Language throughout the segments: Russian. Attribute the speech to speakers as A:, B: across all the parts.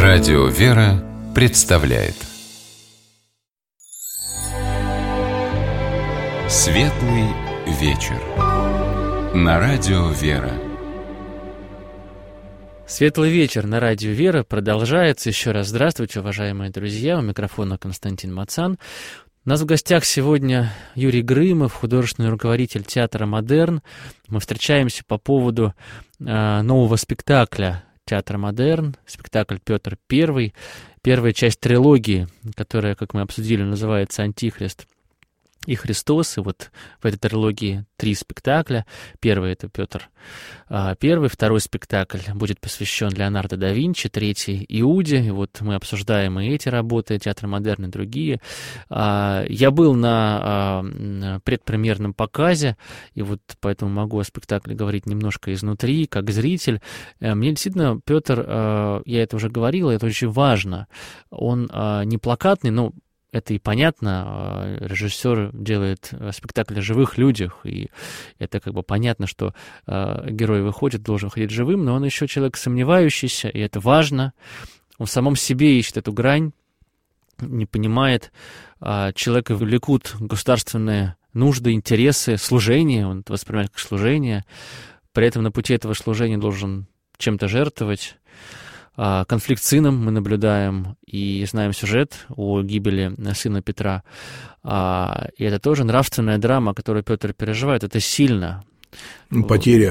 A: Радио «Вера» представляет Светлый вечер на Радио «Вера».
B: Светлый вечер на Радио «Вера» продолжается. Еще раз здравствуйте, уважаемые друзья. У микрофона Константин Мацан. У нас в гостях сегодня Юрий Грымов, художественный руководитель театра «Модерн». Мы встречаемся по поводу нового спектакля театра «Модерн», спектакль «Петр I», первая часть трилогии, которая, как мы обсудили, называется «Антихрист и Христос». И вот в этой трилогии 3 спектакля. Первый — это Петр I, второй спектакль будет посвящен Леонардо да Винчи, третий — Иуде. И вот мы обсуждаем и эти работы, театр «Модерн» и другие. Я был на предпремьерном показе, и вот поэтому могу о спектакле говорить немножко изнутри, как зритель. Мне действительно Петр, я это уже говорил, это очень важно. Он не плакатный, но это и понятно, режиссер делает спектакль о живых людях, и это как бы понятно, что герой выходит, должен ходить живым, но он еще человек сомневающийся, и это важно. Он в самом себе ищет эту грань, не понимает. Человека влекут государственные нужды, интересы, служение, он это воспринимает как служение, при этом на пути этого служения должен чем-то жертвовать. Конфликт с сыном мы наблюдаем и знаем сюжет о гибели сына Петра. И это тоже нравственная драма, которую Петр переживает. Это сильно.
C: Потеря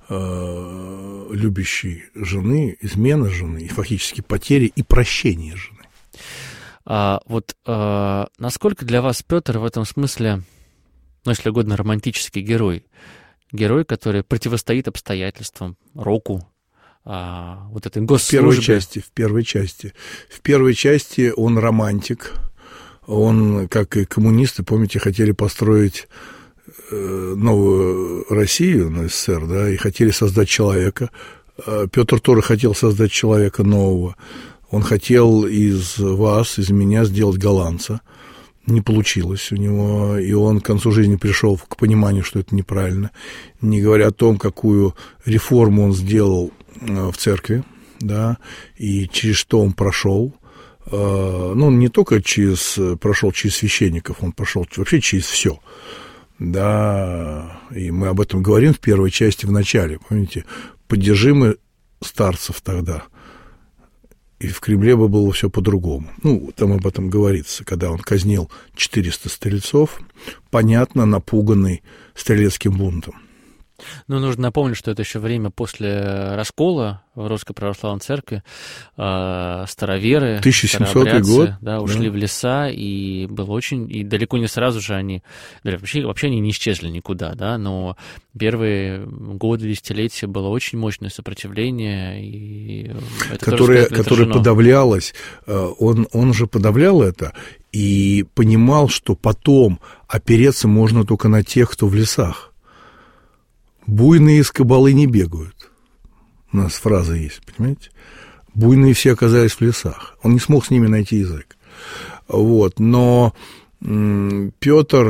C: любящей жены, измена жены, и фактически потеря и прощение жены.
B: Насколько для вас Петр в этом смысле, если угодно, романтический герой? Герой, который противостоит обстоятельствам, року, вот этой госслужбе.
C: В первой части он романтик. Он, как и коммунисты, помните, хотели построить новую Россию, СССР, да, и хотели создать человека. Петр тоже хотел создать человека нового. Он хотел из вас, из меня сделать голландца. Не получилось у него, и он к концу жизни пришел к пониманию, что это неправильно, не говоря о том, какую реформу он сделал в церкви, да, и через что он прошел. Он не только прошел через священников, он прошел вообще через все, да, и мы об этом говорим в первой части в начале, помните, поддержимы старцев тогда. И в Кремле бы было все по-другому. Там об этом говорится, когда он казнил 400 стрельцов, понятно, напуганный стрелецким бунтом.
B: Нужно напомнить, что это еще время после раскола в Русской Православной Церкви. Староверы,
C: 1700 год,
B: ушли в леса, и было очень... И далеко не сразу же они... Вообще они не исчезли никуда, да, но первые годы, десятилетия было очень мощное сопротивление, и это
C: которое подавлялось. Он же подавлял это и понимал, что потом опереться можно только на тех, кто в лесах. Буйные из кабалы не бегают. У нас фраза есть, понимаете? Буйные все оказались в лесах. Он не смог с ними найти язык. Но Петр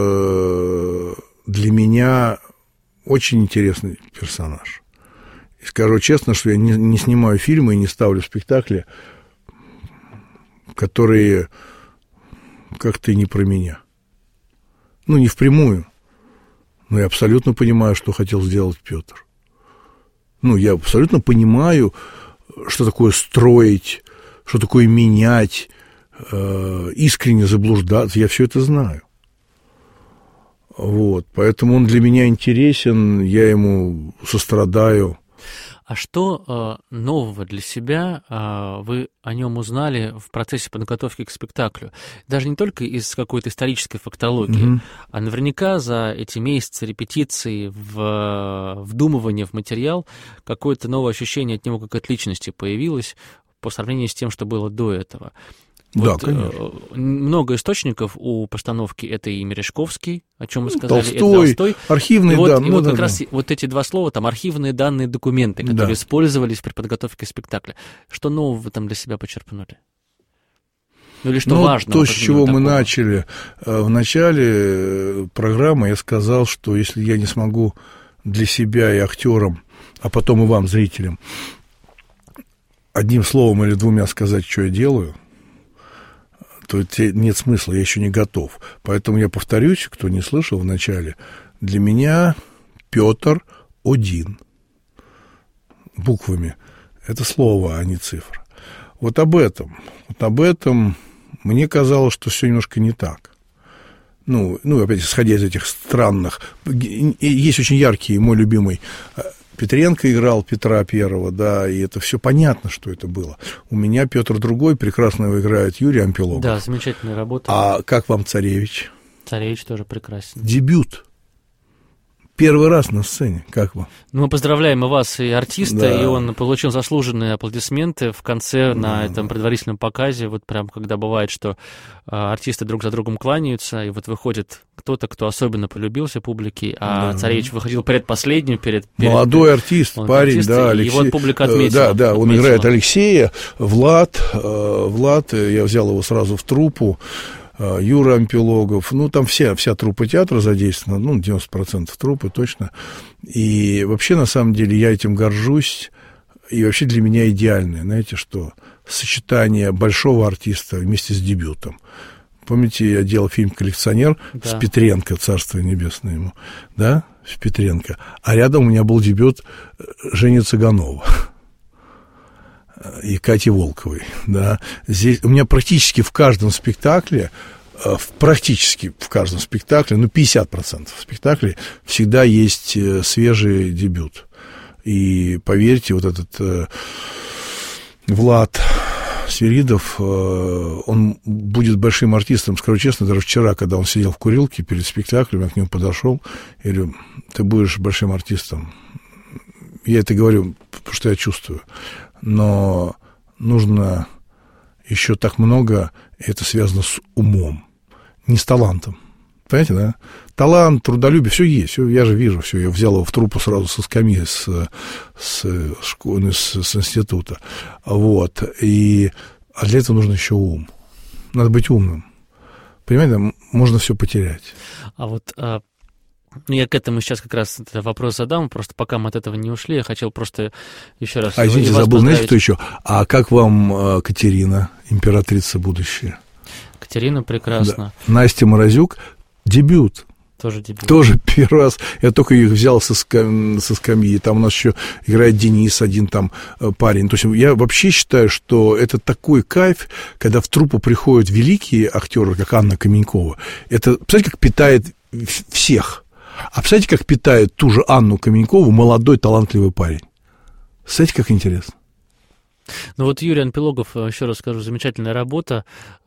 C: для меня очень интересный персонаж. И скажу честно, что я не снимаю фильмы и не ставлю спектакли, которые как-то и не про меня. Не впрямую. Но я абсолютно понимаю, что хотел сделать Петр. Я абсолютно понимаю, что такое строить, что такое менять, искренне заблуждаться. Я все это знаю. Поэтому он для меня интересен, я ему сострадаю.
B: А что нового для себя вы о нем узнали в процессе подготовки к спектаклю? Даже не только из какой-то исторической фактологии, а наверняка за эти месяцы репетиций, вдумывания в материал, какое-то новое ощущение от него как от личности появилось по сравнению с тем, что было до этого.
C: Да, конечно.
B: Много источников у постановки. Это и Мережковский, о чем мы сказали,
C: Толстой, архивные данные.
B: И как раз эти два слова, там архивные данные, документы, которые использовались при подготовке спектакля. Что нового вы там для себя почерпнули? Или что важно?
C: То, с чего мы начали. В начале программы я сказал, что если я не смогу для себя и актерам, а потом и вам, зрителям, одним словом или двумя сказать, что я делаю, то нет смысла, я еще не готов. Поэтому я повторюсь, кто не слышал вначале, для меня Петр один. Буквами. Это слово, а не цифра. Вот об этом мне казалось, что все немножко не так. Ну, опять, исходя из этих странных... Есть очень яркий, мой любимый... Петренко играл Петра Первого, да, и это все понятно, что это было. У меня Петр Другой, прекрасно его играет Юрий Ампилогов.
B: Да, замечательная работа.
C: А как вам Царевич?
B: Царевич тоже прекрасен.
C: Дебют. Первый раз на сцене. Как вам?
B: Ну, мы поздравляем и вас, и артиста,
C: да.
B: И он получил заслуженные аплодисменты в конце на этом предварительном показе. Вот прям, когда бывает, что артисты друг за другом кланяются, и вот выходит кто-то, кто особенно полюбился публике, а да. Царевич выходил предпоследним,
C: молодой артист, парень, артист, да,
B: Алексей. И вот публика отметила.
C: Да, он играет Алексея, Влад, я взял его сразу в труппу, Юра Ампилогов, ну, там вся труппа театра задействована, 90% труппы точно. И вообще, на самом деле, я этим горжусь, и вообще для меня идеальное, знаете, что сочетание большого артиста вместе с дебютом. Помните, я делал фильм «Коллекционер» с Петренко, царство небесное ему, да, с Петренко, а рядом у меня был дебют Жени Цыганова и Кати Волковой, да. Здесь у меня практически в каждом спектакле, 50% спектаклей всегда есть свежий дебют. И поверьте, вот этот Влад Свиридов, он будет большим артистом. Скажу честно, даже вчера, когда он сидел в курилке перед спектаклем, я к нему подошел и говорю, ты будешь большим артистом. Я это говорю, потому что я чувствую. Но нужно еще так много, и это связано с умом, не с талантом. Понимаете, да? Талант, трудолюбие, все есть, все, я же вижу, все, я взял его в труппу сразу со скамьи, с института. Вот, а для этого нужно еще ум. Надо быть умным. Понимаете, можно все потерять.
B: А вот... я к этому сейчас как раз этот вопрос задам, просто пока мы от этого не ушли, я хотел просто еще раз...
C: извините, забыл, знаете, кто еще? А как вам Катерина, императрица будущая?
B: Катерина прекрасна.
C: Да. Настя Морозюк, дебют.
B: Тоже дебют.
C: Тоже первый раз. Я только их взял со скамьи. Там у нас еще играет Денис, один там парень. То есть я вообще считаю, что это такой кайф, когда в труппу приходят великие актеры, как Анна Каменькова. Это, представляете, как питает всех. А представляете, как питает ту же Анну Каменькову молодой талантливый парень? Представляете, как интересно?
B: Ну вот Юрий Ампилогов, еще раз скажу, замечательная работа,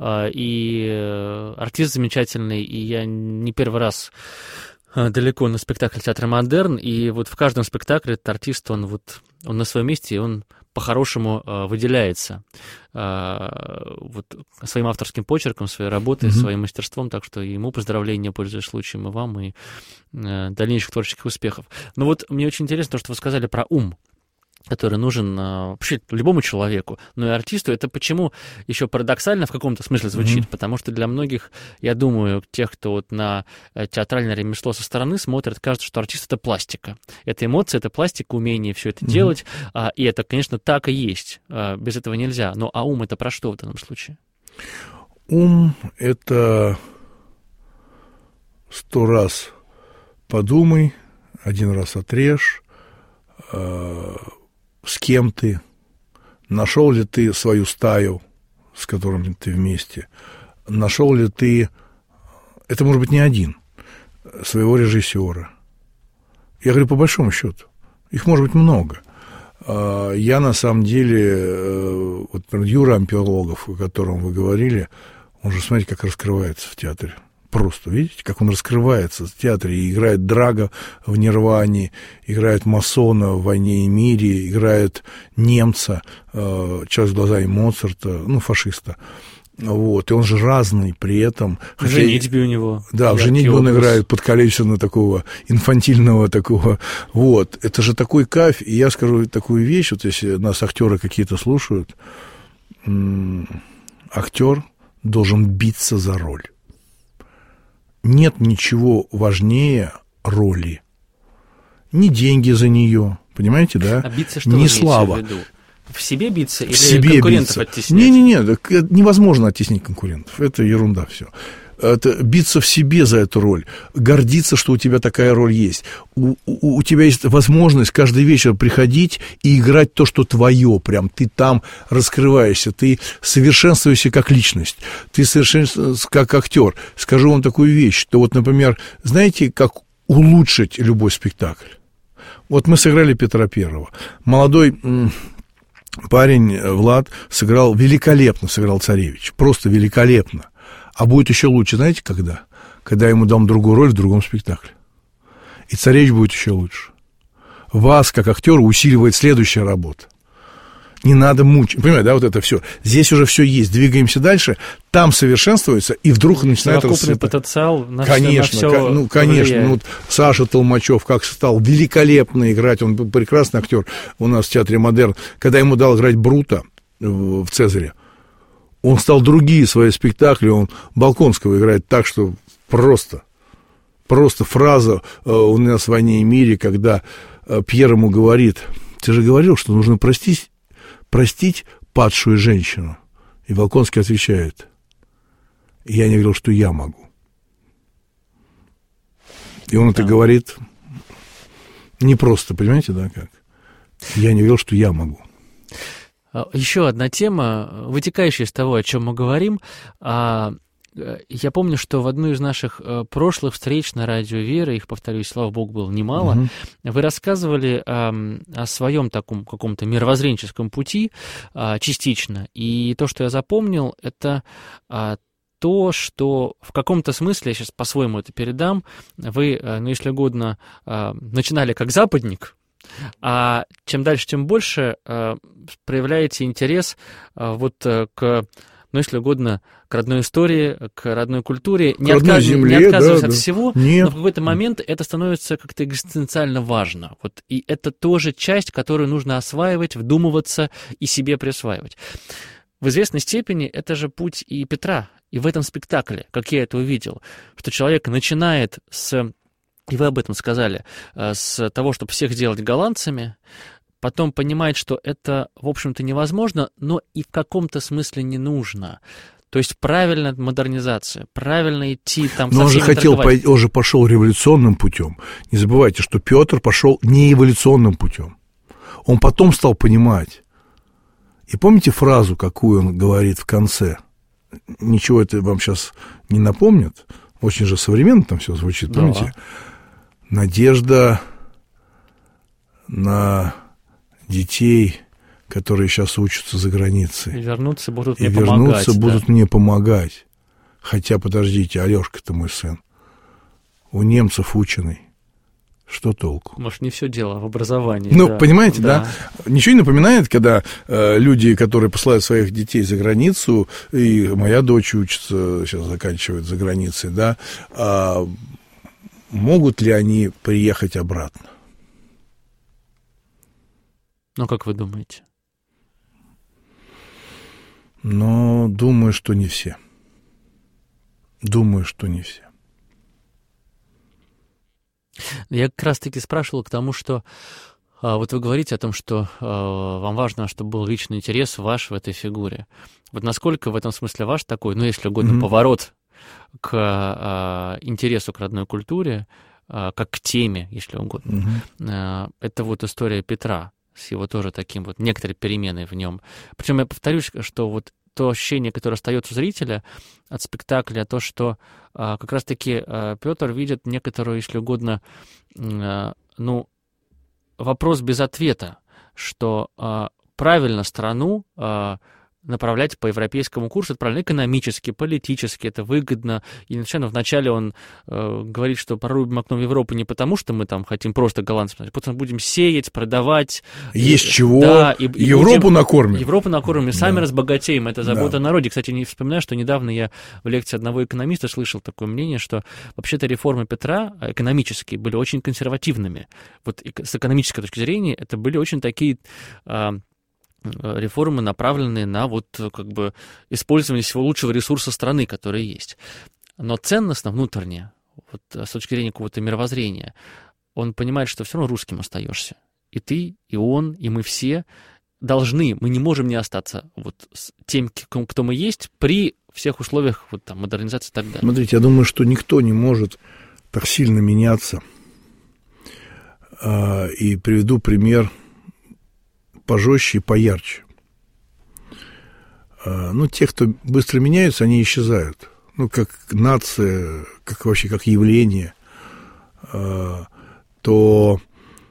B: и артист замечательный, и я не первый раз далеко на спектакле театра «Модерн», и вот в каждом спектакле этот артист, он на своем месте, и он по-хорошему выделяется вот своим авторским почерком, своей работой, своим мастерством, так что ему поздравления, пользуясь случаем, и вам, и дальнейших творческих успехов. Но вот мне очень интересно то, что вы сказали про ум, который нужен вообще любому человеку, но и артисту. Это почему еще парадоксально в каком-то смысле звучит, потому что для многих, я думаю, тех, кто вот на театральное ремесло со стороны смотрят, кажется, что артист — это пластика. Это эмоция, это пластика, умение все это делать, и это, конечно, так и есть. Без этого нельзя. Но а ум — это про что в данном случае?
C: Ум — это 100 раз подумай, 1 раз отрежь, с кем ты, нашел ли ты свою стаю, с которыми ты вместе, нашел ли ты, это может быть не один, своего режиссера. Я говорю по большому счету, их может быть много. Я на самом деле, вот Юра Ампилогов, о котором вы говорили, он же, смотрите, как раскрывается в театре. Просто, видите, как он раскрывается в театре, и играет Драга в «Нирване», играет масона в «Войне и мире», играет немца, «Человек с глазами Моцарта», фашиста. Вот, и он же разный при этом.
B: В «Женитьбе» у него.
C: Да, в «Женитьбе» он играет подколеченного такого, инфантильного такого. Вот, это же такой кайф. И я скажу такую вещь, вот если нас актеры какие-то слушают, актер должен биться за роль. Нет ничего важнее роли. Ни деньги за нее, понимаете, да?
B: А биться что
C: ни
B: вы
C: слава.
B: имеете в виду? в себе биться или
C: в себе
B: конкурентов
C: биться.
B: оттеснять?
C: Не-не-не, невозможно оттеснить конкурентов. Это ерунда все. Это биться в себе за эту роль, гордиться, что у тебя такая роль есть. У тебя есть возможность каждый вечер приходить и играть то, что твое, прям ты там раскрываешься, ты совершенствуешься как личность, ты совершенствуешься как актер. Скажу вам такую вещь, что вот, например, знаете, как улучшить любой спектакль? Вот мы сыграли Петра Первого. Молодой парень Влад сыграл великолепно, сыграл царевич, просто великолепно. А будет еще лучше, знаете, когда? Когда я ему дам другую роль в другом спектакле. И царевич будет еще лучше. Вас, как актера, усиливает следующая работа. Не надо мучить. Понимаете, да, вот это все. Здесь уже все есть. Двигаемся дальше. Там совершенствуется, и вдруг начинает
B: совокупный потенциал на
C: конечно,
B: все
C: конечно. Ну, вот Саша Толмачев как стал великолепно играть. Он был прекрасный актер у нас в театре «Модерн». Когда ему дал играть Брута в «Цезаре», он стал другие свои спектакли, он Балконского играет так, что просто фраза у нас в «Войне и мире», когда Пьер ему говорит: ты же говорил, что нужно простить падшую женщину. И Балконский отвечает: я не говорил, что я могу. И он это говорит не просто, понимаете, да, как? Я не говорил, что я могу.
B: Еще одна тема, вытекающая из того, о чем мы говорим. Я помню, что в одну из наших прошлых встреч на радио «Вера», их, повторюсь, слава богу, было немало, вы рассказывали о своем таком каком-то мировоззренческом пути частично. И то, что я запомнил, это то, что в каком-то смысле, я сейчас по-своему это передам, вы, ну, если угодно, начинали как западник, а чем дальше, тем больше проявляете интерес вот к, ну, если угодно, к родной истории, к родной культуре, не отказываясь от всего,
C: Нет.
B: но в какой-то момент это становится как-то экзистенциально важно. Вот, и это тоже часть, которую нужно осваивать, вдумываться и себе присваивать. В известной степени это же путь и Петра, и в этом спектакле, как я это увидел, что человек начинает и вы об этом сказали, с того, чтобы всех сделать голландцами, потом понимает, что это, в общем-то, невозможно, но и в каком-то смысле не нужно. То есть правильная модернизация, правильно идти там
C: но
B: со всеми торговать.
C: Он же пошел революционным путем. Не забывайте, что Петр пошел не эволюционным путем. Он потом стал понимать. И помните фразу, какую он говорит в конце? Ничего это вам сейчас не напомнит. Очень же современно там все звучит, помните? Да. Надежда на детей, которые сейчас учатся за границей.
B: И вернутся будут мне
C: помогать. Хотя, подождите, Алёшка-то мой сын. У немцев ученый. Что толку?
B: Может, не все дело в образовании.
C: Ну, да. Понимаете, да? Ничего не напоминает, когда люди, которые посылают своих детей за границу, и моя дочь учится, сейчас заканчивает за границей, да, могут ли они приехать обратно?
B: Ну, как вы думаете?
C: Но думаю, что не все. Думаю, что не все.
B: Я как раз-таки спрашивал к тому, что вот вы говорите о том, что вам важно, чтобы был личный интерес ваш в этой фигуре. Вот насколько в этом смысле ваш такой, ну, если угодно, поворот к интересу к родной культуре, как к теме, если угодно. Это вот история Петра с его тоже таким вот некоторой переменой в нем. Причем я повторюсь, что вот то ощущение, которое остается у зрителя от спектакля, то, что как раз-таки Петр видит некоторую, если угодно, ну, вопрос без ответа, что правильно страну направлять по европейскому курсу, это правильно экономически, политически, это выгодно. И вначале он говорит, что прорубим окно в Европу не потому, что мы там хотим просто голландцев, а потом будем сеять, продавать.
C: Есть чего, и Европу будем, накормим.
B: Европу накормим, и сами разбогатеем. Это забота о народе. Кстати, не вспоминаю, что недавно я в лекции одного экономиста слышал такое мнение, что вообще-то реформы Петра экономические были очень консервативными. Вот с экономической точки зрения это были очень такие реформы, направленные на вот как бы использование всего лучшего ресурса страны, который есть. Но ценностно, внутренне, вот, с точки зрения какого-то мировоззрения, он понимает, что все равно русским остаешься. И ты, и он, и мы все. мы не можем не остаться вот с тем, кто мы есть, при всех условиях вот, там, модернизации и так далее.
C: Смотрите, я думаю, что никто не может так сильно меняться. И приведу пример пожестче и поярче. Те, кто быстро меняются, они исчезают. Как нация, как вообще, как явление. То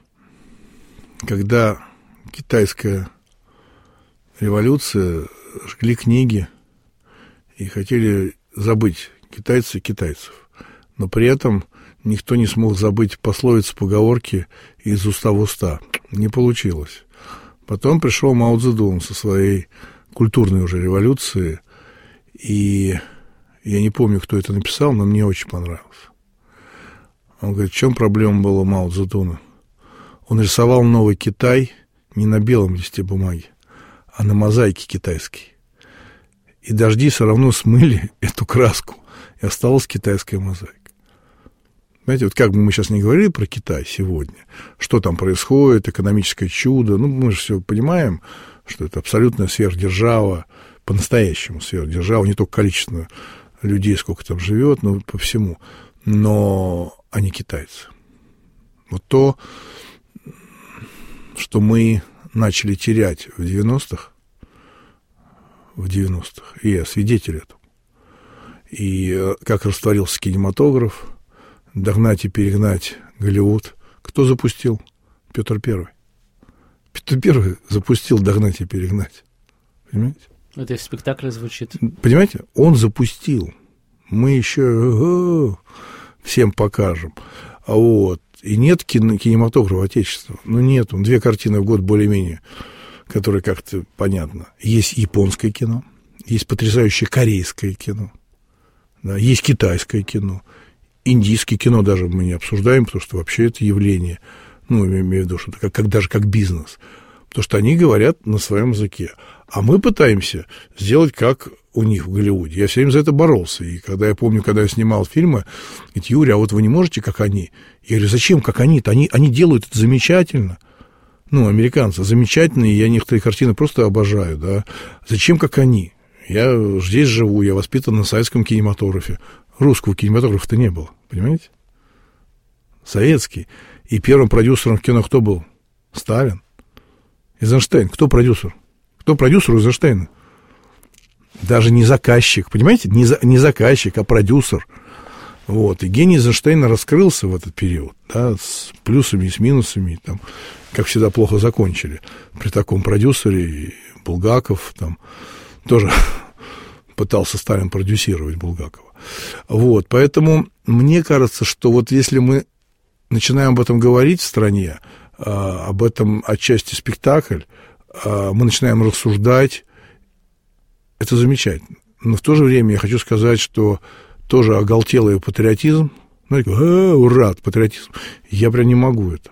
C: когда китайская революция, жгли книги и хотели забыть китайцев, но при этом никто не смог забыть пословицы, поговорки из уста в уста. Не получилось. Потом пришел Мао Цзэдун со своей культурной уже революцией, и я не помню, кто это написал, но мне очень понравилось. Он говорит, в чем проблема была Мао Цзэдуна? Он рисовал новый Китай не на белом листе бумаги, а на мозаике китайской. И дожди все равно смыли эту краску, и осталась китайская мозаика. Знаете, вот как бы мы сейчас не говорили про Китай сегодня, что там происходит, экономическое чудо, мы же все понимаем, что это абсолютная сверхдержава, по-настоящему сверхдержава, не только количество людей, сколько там живет, но по всему, но они китайцы. Вот то, что мы начали терять в 90-х, и я свидетель этому, и как растворился кинематограф, догнать и перегнать Голливуд. Кто запустил? Петр Первый. Петр Первый запустил догнать и перегнать. Понимаете?
B: Это в спектакле звучит.
C: Понимаете? Он запустил. Мы еще всем покажем. И нет кинематографа отечественного. Нет, 2 картины в год более-менее, которые как-то понятно. Есть японское кино, есть потрясающее корейское кино, да, есть китайское кино. Индийское кино даже мы не обсуждаем, потому что вообще это явление, имею в виду, что это даже как бизнес, потому что они говорят на своем языке, а мы пытаемся сделать как у них в Голливуде. Я все время за это боролся, и когда я снимал фильмы, говорит, Юрий, а вот вы не можете, как они? Я говорю, зачем, как они-то? Они делают это замечательно. Американцы замечательные, я некоторые картины просто обожаю, да. Зачем, как они? Я здесь живу, я воспитан на советском кинематографе. Русского кинематографа-то не было, понимаете? Советский. И первым продюсером в кино кто был? Сталин. Эйзенштейн. Кто продюсер? Кто продюсер Эйзенштейна? Даже не заказчик, понимаете? Не заказчик, а продюсер. И гений Эйзенштейна раскрылся в этот период, да, с плюсами и с минусами, там, как всегда, плохо закончили. При таком продюсере и Булгаков там тоже пытался Сталин продюсировать Булгакова. Поэтому мне кажется, что если мы начинаем об этом говорить в стране, об этом отчасти спектакль, мы начинаем рассуждать, это замечательно. Но в то же время я хочу сказать, что тоже оголтелый патриотизм, ура, патриотизм, я прям не могу это.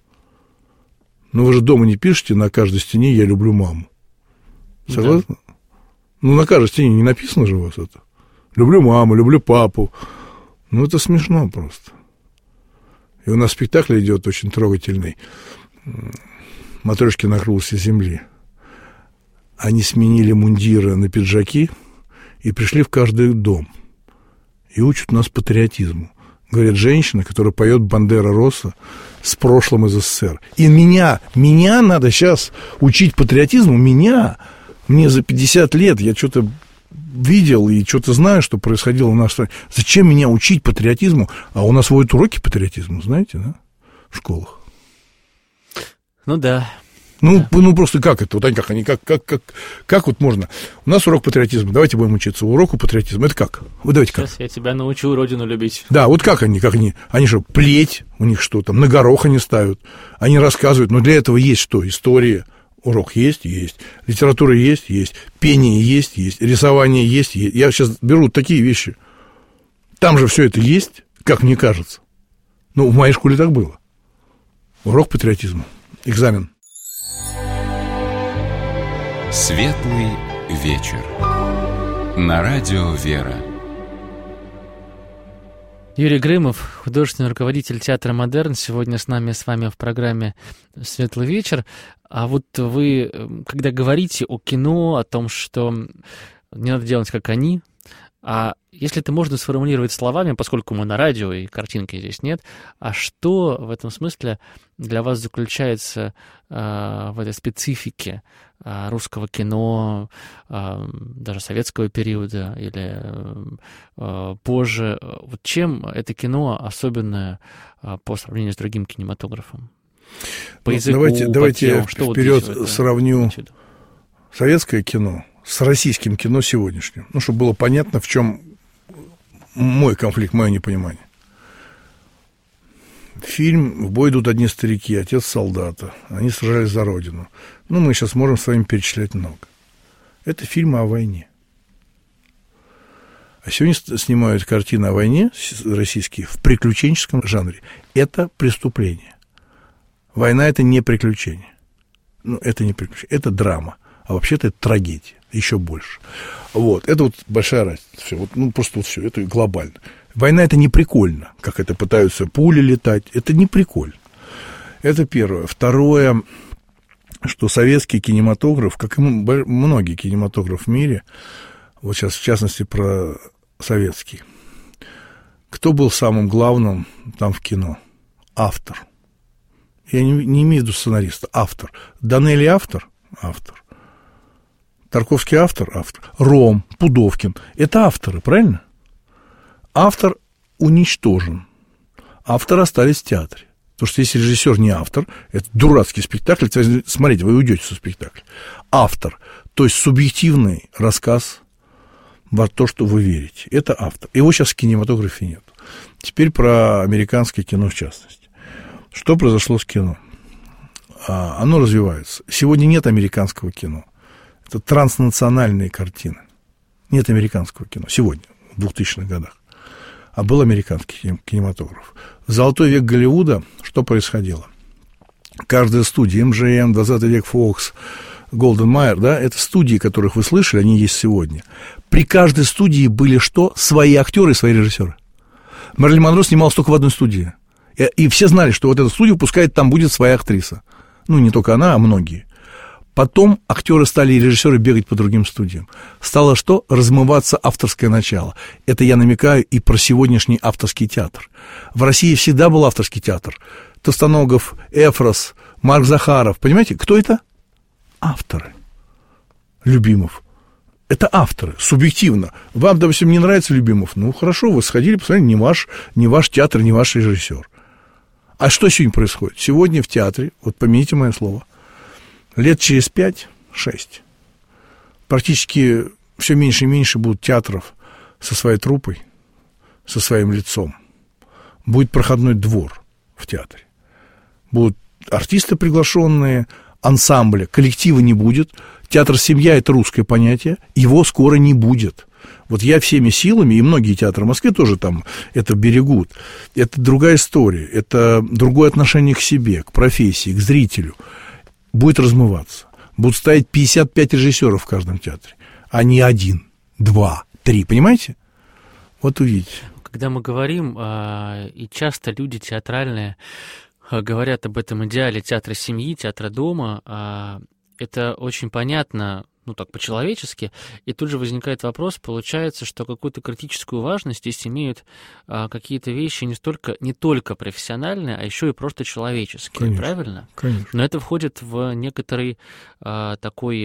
C: Вы же дома не пишете на каждой стене «Я люблю маму». Согласны? Да. На каждой стене не написано же у вас это. Люблю маму, люблю папу. Это смешно просто. И у нас спектакль идет очень трогательный. «Матрешки на крыльях земли». Они сменили мундиры на пиджаки и пришли в каждый дом. И учат нас патриотизму. Говорят, женщина, которая поет «Бандера Росса» с прошлым из СССР. И меня надо сейчас учить патриотизму, мне за 50 лет, я что-то видел и что-то знаю, что происходило в нашей стране. Зачем меня учить патриотизму? А у нас вводят уроки патриотизма, знаете, да, в школах.
B: Да.
C: Просто как это? Как можно? У нас урок патриотизма, давайте будем учиться уроку патриотизма. Это как? Давайте как?
B: Сейчас я тебя научу родину любить.
C: Да, как они? Они же плеть, у них что там, на горох они ставят, они рассказывают, но для этого есть что? История. Урок есть, литература есть, пение есть, рисование есть. Я сейчас беру такие вещи. Там же все это есть, как мне кажется. В моей школе так было. Урок патриотизма. Экзамен.
A: Светлый вечер. На радио «Вера».
B: Юрий Грымов, художественный руководитель театра «Модерн», сегодня с вами в программе «Светлый вечер». А вот вы, когда говорите о кино, о том, что не надо делать, как они, а если это можно сформулировать словами, поскольку мы на радио и картинки здесь нет, а что в этом смысле для вас заключается в этой специфике русского кино, даже советского периода или позже? Вот чем это кино особенное по сравнению с другим кинематографом? По языку,
C: давайте я вперед
B: вот
C: сравню советское кино с российским кино сегодняшним. Ну, чтобы было понятно, в чем мой конфликт, мое непонимание. Фильм «В бой идут одни старики», «Отец солдата», они сражались за родину. Ну, мы сейчас можем с вами перечислять много. Это фильмы о войне. А сегодня снимают картины о войне российские в приключенческом жанре. Это преступление. Война – это не приключение. Ну, это не приключение, это драма. А вообще-то это трагедия, еще больше. Вот, это вот большая разница. Все, вот, ну, просто вот все, это глобально. Война – это не прикольно, как это пытаются пули летать. Это не прикольно. Это первое. Второе, что советский кинематограф, как и многие кинематографы в мире, вот сейчас в частности про советский, кто был самым главным там в кино? Автор. Я не имею в виду сценариста, автор. Данелли автор? Автор. Тарковский автор? Автор. Ром, Пудовкин. Это авторы, правильно? Автор уничтожен. Авторы остались в театре. Потому что если режиссер не автор, это дурацкий спектакль, смотрите, вы уйдете со спектакля. Автор, то есть субъективный рассказ во то, что вы верите. Это автор. Его сейчас в кинематографе нет. Теперь про американское кино в частности. Что произошло с кино? Оно развивается. Сегодня нет американского кино. Это транснациональные картины. Нет американского кино. Сегодня, в 2000-х годах. А был американский кинематограф. В золотой век Голливуда что происходило? Каждая студия, MGM, 20 век Fox, Golden Mayer, да, это студии, которых вы слышали, они есть сегодня. При каждой студии были что? Свои актеры и свои режиссеры. Мэрилин Монро снималась только в одной студии. И все знали, что вот эта студия выпускает, там будет своя актриса. Ну, не только она, а многие. Потом актеры стали и режиссеры бегать по другим студиям. Стало что? Размываться авторское начало. Это я намекаю и про сегодняшний авторский театр. В России всегда был авторский театр. Товстоногов, Эфрос, Марк Захаров. Понимаете, кто это? Авторы. Любимов. Это авторы, субъективно. Вам, допустим, не нравится Любимов? Ну, хорошо, вы сходили, посмотрели, не ваш театр, не ваш режиссер. А что сегодня происходит? Сегодня в театре, вот помяните мое слово, лет через 5-6 практически все меньше и меньше будут театров со своей труппой, со своим лицом. Будет проходной двор в театре. Будут артисты приглашенные, ансамбля, коллектива не будет. Театр «Семья» – это русское понятие, его скоро не будет. Вот я всеми силами, и многие театры в Москве тоже там это берегут. Это другая история, это другое отношение к себе, к профессии, к зрителю. Будет размываться. Будут ставить 55 режиссеров в каждом театре, а не 1, 2, 3, понимаете? Вот увидите.
B: Когда мы говорим, и часто люди театральные говорят об этом идеале театра семьи, театра дома, это очень понятно, ну так, по-человечески, и тут же возникает вопрос, получается, что какую-то критическую важность здесь имеют какие-то вещи не только профессиональные, а еще и просто человеческие,
C: конечно,
B: правильно?
C: Конечно.
B: Но это входит в некоторый такой,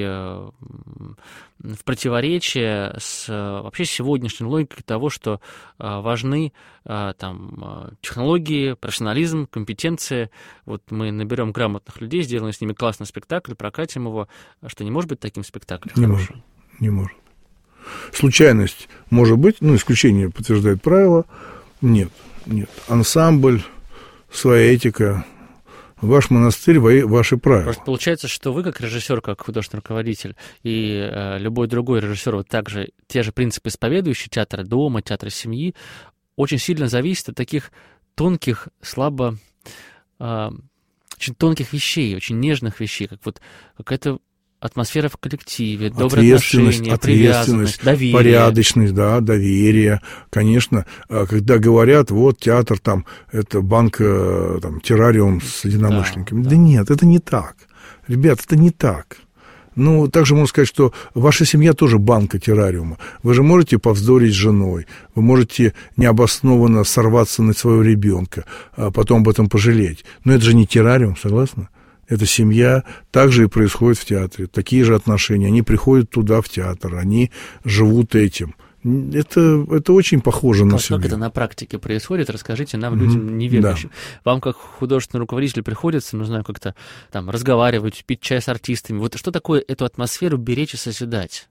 B: в противоречие с вообще сегодняшней логикой того, что важны там технологии, профессионализм, компетенции. Вот мы наберем грамотных людей, сделаем с ними классный спектакль, прокатим его, что не может быть таким спектаклем хорошим?
C: Не может. Случайность может быть, ну, исключение подтверждает правило. Нет. Ансамбль, своя этика, ваш монастырь, ваши правила.
B: Просто получается, что вы, как режиссер, как художественный руководитель, и любой другой режиссер, вот также те же принципы исповедующие, театра дома, театра семьи, очень сильно зависит от таких тонких, очень тонких вещей, очень нежных вещей, как вот какая-то атмосфера в коллективе, добрые отношения, привязанность, доверие.
C: Порядочность, да, доверие. Конечно, когда говорят, вот театр там, это банка, там, террариум с единомышленниками. Да, нет, это не так. Ребят, это не так. Ну, также можно сказать, что ваша семья тоже банка террариума. Вы же можете повздорить с женой, вы можете необоснованно сорваться на своего ребенка, а потом об этом пожалеть. Но это же не террариум, согласны? Это семья, так же и происходит в театре. Такие же отношения, они приходят туда, в театр, они живут этим. Это очень похоже на себя.
B: Как это на практике происходит? Расскажите нам, людям неверующим. Да. Вам, как художественный руководитель, приходится, ну, знаю, как-то там разговаривать, пить чай с артистами. Вот что такое эту атмосферу беречь и созидать?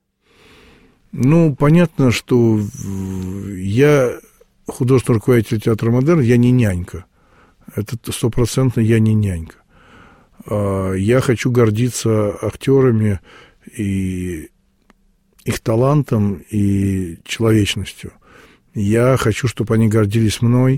C: Ну, понятно, что я художественный руководитель театра «Модерн», я не нянька. Это 100% я не нянька. Я хочу гордиться актерами и их талантом и человечностью. Я хочу, чтобы они гордились мной.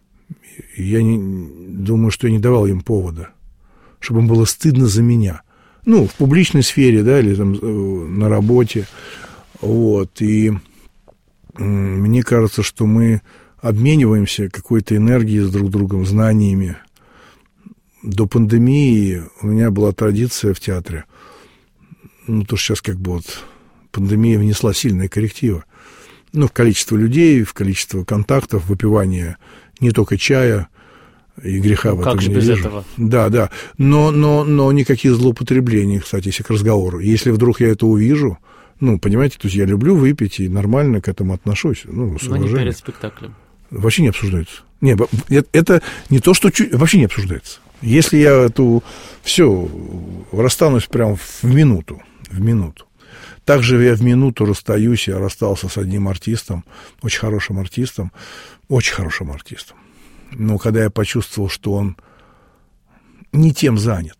C: Я думаю, что я не давал им повода, чтобы им было стыдно за меня. Ну, в публичной сфере, да, или там на работе. Вот. И мне кажется, что мы обмениваемся какой-то энергией с друг другом, знаниями. До пандемии у меня была традиция в театре. Ну, то, что сейчас как бы вот пандемия внесла сильные коррективы. Ну, в количество людей, в количество контактов, выпивания не только чая, и греха в этом не вижу. Как же без этого? Да, да. Но никаких злоупотреблений, кстати, если к разговору. Если вдруг я это увижу, ну, понимаете, то есть я люблю выпить и нормально к этому отношусь. Ну, с уважением.
B: Но не перед спектаклем.
C: Вообще не обсуждается. Нет, это не то, что вообще не обсуждается. Если я все расстанусь прям в минуту. Также я в минуту расстаюсь, я расстался с одним артистом, очень хорошим артистом. Но когда я почувствовал, что он не тем занят,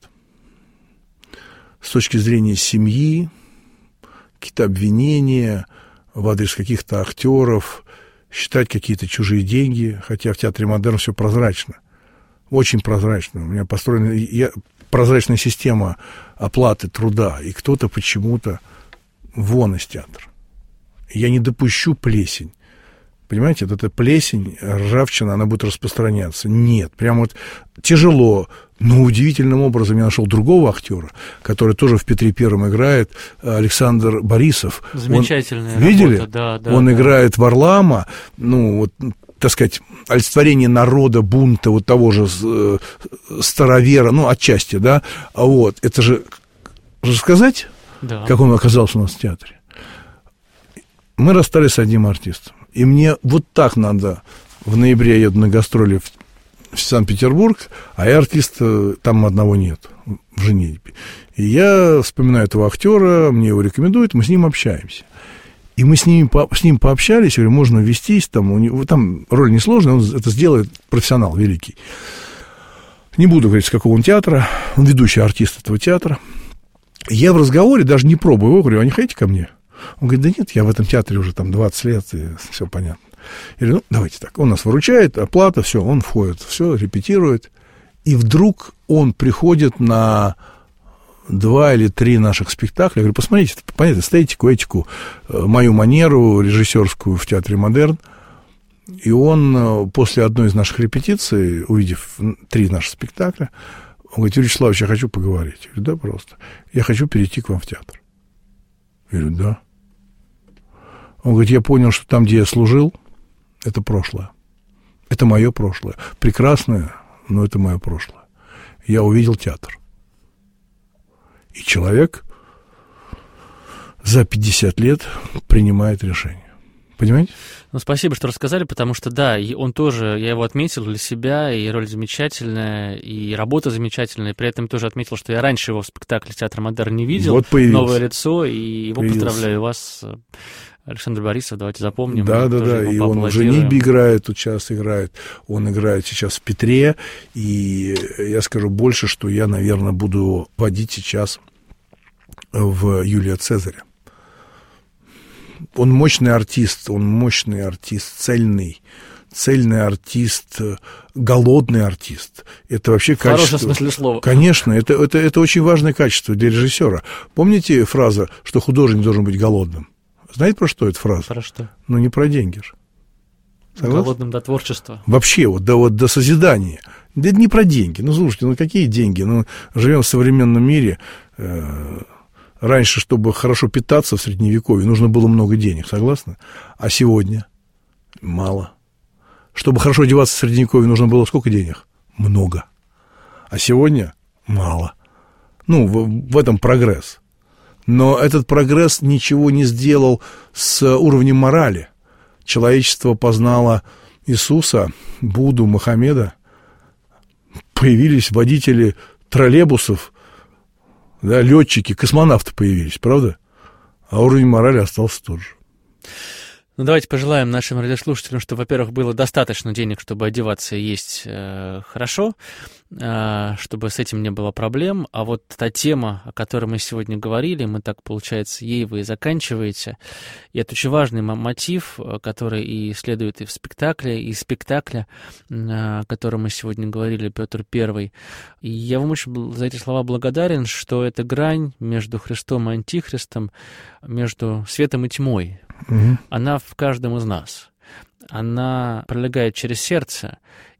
C: с точки зрения семьи, какие-то обвинения в адрес каких-то актеров, считать какие-то чужие деньги, хотя в театре «Модерн» все прозрачно, очень прозрачно. У меня построена прозрачная система оплаты труда, и кто-то почему-то вон из театра. Я не допущу плесень. Понимаете, вот эта плесень, ржавчина, она будет распространяться. Нет, прям вот тяжело, но удивительным образом я нашел другого актера, который тоже в Петре Первом играет, Александр Борисов.
B: Замечательная
C: видели?
B: Работа, да.
C: Он играет Варлаама, ну, вот, так сказать, олицетворение народа, бунта, вот того же старовера, ну, отчасти, да, а вот, это же рассказать, да, как он оказался у нас в театре. Мы расстались с одним артистом. И мне вот так надо. В ноябре я еду на гастроли в Санкт-Петербург, а я артиста там одного нет в женитьбе. И я вспоминаю этого актера, мне его рекомендуют, мы с ним общаемся. И мы с ним пообщались, говорю, можно ввестись, там, у него, там роль несложная, он это сделает, профессионал великий. Не буду говорить, с какого он театра, он ведущий артист этого театра. Я в разговоре даже не пробую его, говорю, а не хотите ко мне? Он говорит, да нет, я в этом театре уже там 20 лет, и все понятно. Я говорю, ну, давайте так, он нас выручает, оплата, все, он входит, все, репетирует. И вдруг он приходит на 2 или 3 наших спектакля. Я говорю, посмотрите, понятно, эстетику, этику, мою манеру режиссерскую в театре «Модерн». И он после одной из наших репетиций, увидев 3 наших спектакля, он говорит, Юрий Вячеславович, я хочу поговорить. Я говорю, да, просто. Я хочу перейти к вам в театр. Я говорю, да. Он говорит, я понял, что там, где я служил, это прошлое. Это мое прошлое. Прекрасное, но это мое прошлое. Я увидел театр. И человек за 50 лет принимает решение. Понимаете?
B: Ну, спасибо, что рассказали, потому что, да, и он тоже, я его отметил для себя, и роль замечательная, и работа замечательная, и при этом тоже отметил, что я раньше его в спектакле «Театр Модерн» не видел.
C: Вот появился.
B: Новое лицо, и его поздравляю вас, Александр Борисов, давайте запомним.
C: Да, и он в «Женитьбе» играет, тут сейчас играет, он играет сейчас в «Петре», и я скажу больше, что я, наверное, буду водить сейчас в «Юлия Цезаря». Он мощный артист, цельный, цельный артист, голодный артист. Это вообще качество.
B: В хорошем смысле слова.
C: Конечно, это очень важное качество для режиссера. Помните фразу, что художник должен быть голодным? Знаете, про что эта фраза?
B: Про что?
C: Ну, не про деньги же.
B: Голодным до творчества.
C: Вообще, до созидания. Да это не про деньги. Ну, слушайте, какие деньги? Живем в современном мире. Раньше, чтобы хорошо питаться в Средневековье, нужно было много денег, согласны? А сегодня? Мало. Чтобы хорошо одеваться в Средневековье, нужно было сколько денег? Много. А сегодня? Мало. В этом прогресс. Но этот прогресс ничего не сделал с уровнем морали. Человечество познало Иисуса, Будду, Мухаммеда. Появились водители троллейбусов, да, летчики, космонавты появились, правда? А уровень морали остался тот же.
B: Давайте пожелаем нашим радиослушателям, что, во-первых, было достаточно денег, чтобы одеваться и есть хорошо, чтобы с этим не было проблем. А вот та тема, о которой мы сегодня говорили, мы так, получается, ей вы и заканчиваете. И это очень важный мотив, который и следует и в спектакле, и из спектакля, о котором мы сегодня говорили, Петр I. И я вам очень за эти слова благодарен, что эта грань между Христом и Антихристом, между светом и тьмой, она в каждом из нас. Она пролегает через сердце.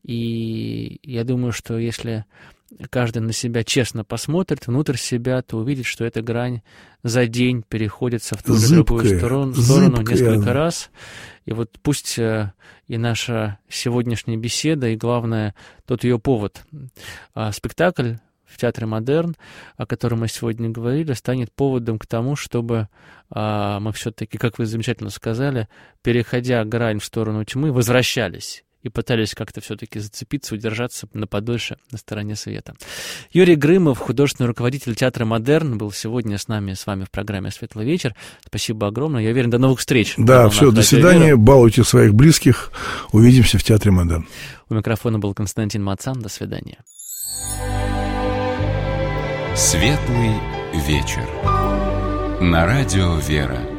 B: И я думаю, что если каждый на себя честно посмотрит, внутрь себя, то увидит, что эта грань за день переходится в ту или другую сторону несколько раз. И вот пусть и наша сегодняшняя беседа, и, главное, тот ее повод, спектакль в Театре Модерн, о котором мы сегодня говорили, станет поводом к тому, чтобы мы все-таки, как вы замечательно сказали, переходя грань в сторону тьмы, возвращались и пытались как-то все-таки зацепиться, удержаться на подольше на стороне света. Юрий Грымов, художественный руководитель Театра Модерн, был сегодня с вами в программе «Светлый вечер». Спасибо огромное. Я уверен, до новых встреч.
C: Да, все, до свидания. Балуйте своих близких. Увидимся в Театре Модерн.
B: У микрофона был Константин Мацан. До свидания.
A: «Светлый вечер» на радио «Вера».